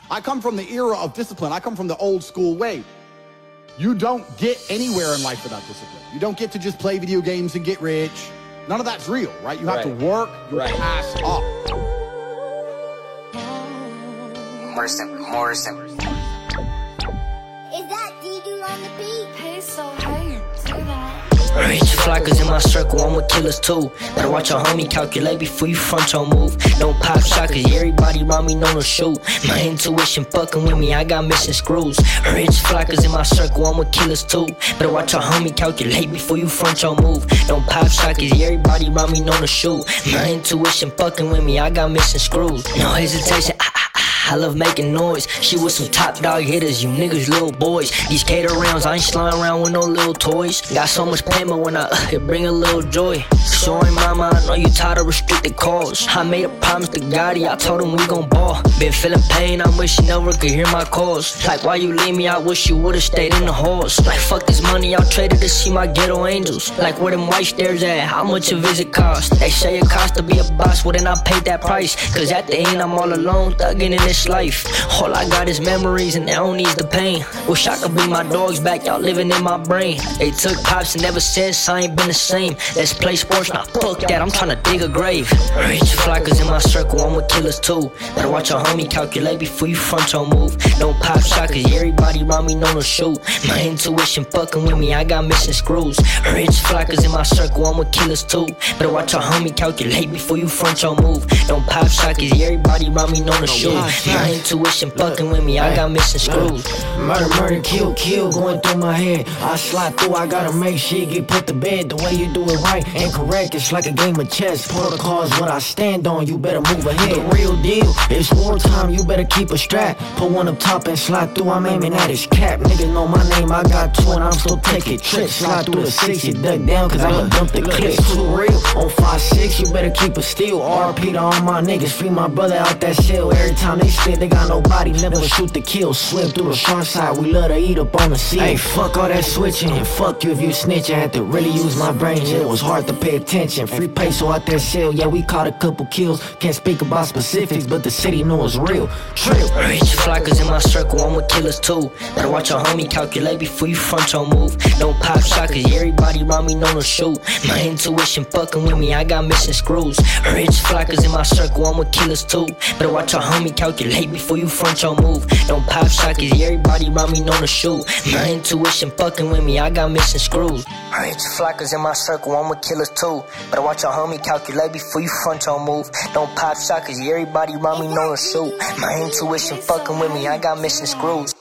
I come from the era of discipline. I come from the old school way. You don't get anywhere in life without discipline. You don't get to just play video games and get rich. None of that's real, right? You have to work your ass off. Morrison. Is that D-Dude on the beat? Hey, so how you do that? Rich flockers in my circle, I'm with killers too. Better watch your homie, calculate before you front your move. Don't pop shot, cause everybody around me know to shoot. My intuition fucking with me, I got missing screws. Rich flockers in my circle, I'm with killers too. Better watch your homie, calculate before you front your move. Don't pop shot, cause everybody around me know to shoot. My intuition fucking with me, I got missing screws. No hesitation, I love making noise. She with some top dog hitters, you niggas little boys. These cater rounds, I ain't sliding around with no little toys. Got so much pain, but when it bring a little joy. Sorry mama, I know you tired of restricted calls. I made a promise to Gotti, I told him we gon' ball. Been feeling pain, I wish you never could hear my calls. Like why you leave me, I wish you would've stayed in the halls. Like fuck this money, I'll trade it to see my ghetto angels. Like where them white stairs at, how much a visit cost? They say it cost to be a boss, well then I paid that price. Cause at the end I'm all alone, thugging in this life. All I got is memories and they don't ease the pain. Wish I could bring my dogs back, y'all living in my brain. They took pops and ever since I ain't been the same. Let's play sports, nah fuck that, I'm tryna dig a grave. Rich flockers in my circle, I'm with killers too. Better watch your homie, calculate before you front your move. Don't pop shot, cause everybody around me know to shoot. My intuition fucking with me, I got missing screws. Rich flockers in my circle, I'm with killers too. Better watch your homie, calculate before you front your move. Don't pop shot, cause everybody around me know to shoot. My intuition fucking with me, I got missing screws. Murder, kill, going through my head. I slide through, I gotta make shit get put to bed. The way you do it right and correct, it's like a game of chess. Protocols, what I stand on, you better move ahead. The real deal, it's wartime, you better keep a strap. Put one up top and slide through, I'm aiming at his cap. Niggas know my name, I got two and I'm still taking trips. Slide through the 6, you duck down cause I done dumped the clip. Too real, on 5-6, you better keep it still. RP to all my niggas, free my brother out that cell. Every time they spit, they got nobody, never shoot the kill. Swim through the front side, we love to eat up on the sea. Hey, fuck all that switching, and fuck you if you snitch. I had to really use my brain, yeah, it was hard to pay attention. Free peso out that cell, yeah, we caught a couple kills. Can't speak about specifics, but the city know it's real. Trill. Rich flockers in my circle, I'm with killers too. Better watch your homie, calculate before you front your move. Don't pop shot, cause everybody around me know to shoot. My intuition fucking with me, I got missing screws. Rich flockers in my circle, I'm with killers too. Better watch your homie, calculate before you front your move. Don't pop shot, cause everybody around me know to shoot. My intuition fucking with me, I got missing screws. Rich flockers in my circle, I'm with killers too. Better watch your homie, calculate before you front your move. Don't pop shot, cause everybody around me know to shoot. My intuition fucking with me, I got missing screws.